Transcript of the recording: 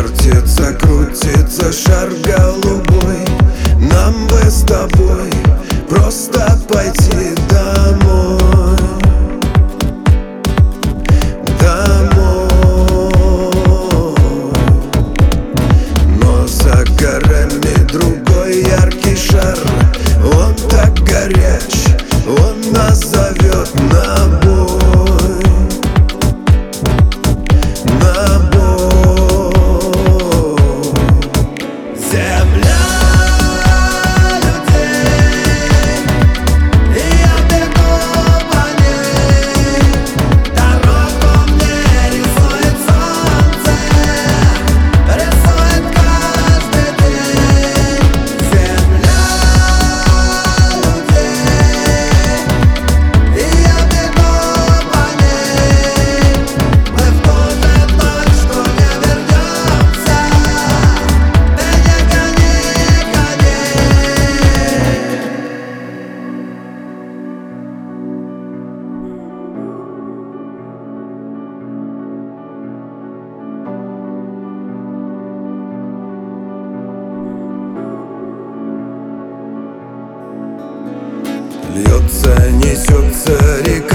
Вертится, крутится шар голубой. Нам бы с тобой просто пойти домой. Домой. Но за горами другой яркий шар. Он так горяч, он нас зовет на бой. На бой. Земля людей, и я бегу по ней. Дорогу мне рисует солнце, рисует каждый день. Земля людей, и я бегу по ней. Мы в ту же точку не вернемся. Ты не гони коней. Льется, несется река.